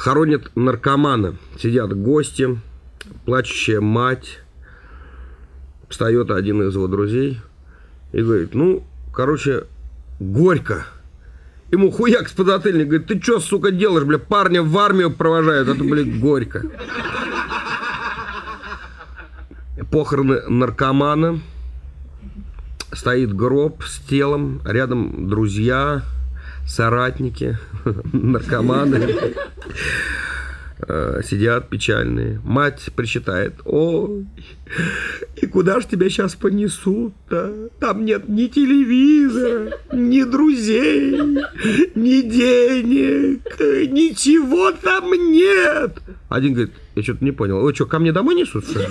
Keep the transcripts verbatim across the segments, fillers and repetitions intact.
Хоронят наркомана. Сидят гости, плачущая мать. Встает один из его друзей и говорит: ну, короче, горько. Ему хуяк с подзатыльник, говорит: ты что, сука, делаешь, бля, парня в армию провожают, это, блядь, горько. Похороны наркомана. Стоит гроб с телом, рядом друзья, соратники, наркоманы. Сидят печальные. Мать причитает: ой, и куда ж тебя сейчас понесут-то? Там нет ни телевизора, ни друзей, ни денег, ничего там нет. Один говорит: я что-то не понял, вы что, ко мне домой несут, что ли?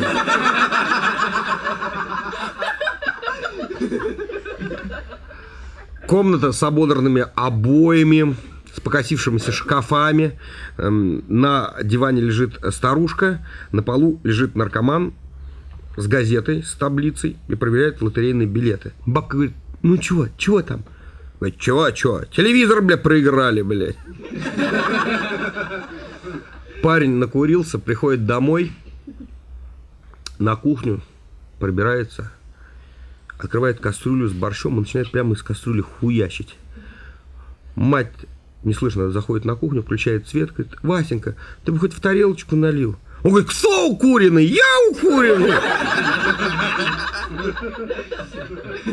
Комната с ободранными обоями, с покосившимися шкафами. На диване лежит старушка, на полу лежит наркоман с газетой, с таблицей и проверяет лотерейные билеты. Бабка говорит: ну чего, чего там? Говорит: чего, чего? Телевизор, бля, проиграли, блядь. Парень накурился, приходит домой, на кухню, пробирается, открывает кастрюлю с борщом и начинает прямо из кастрюли хуячить. Мать неслышно заходит на кухню, включает свет, говорит: Васенька, ты бы хоть в тарелочку налил. Он говорит: кто укуренный? Я укуренный!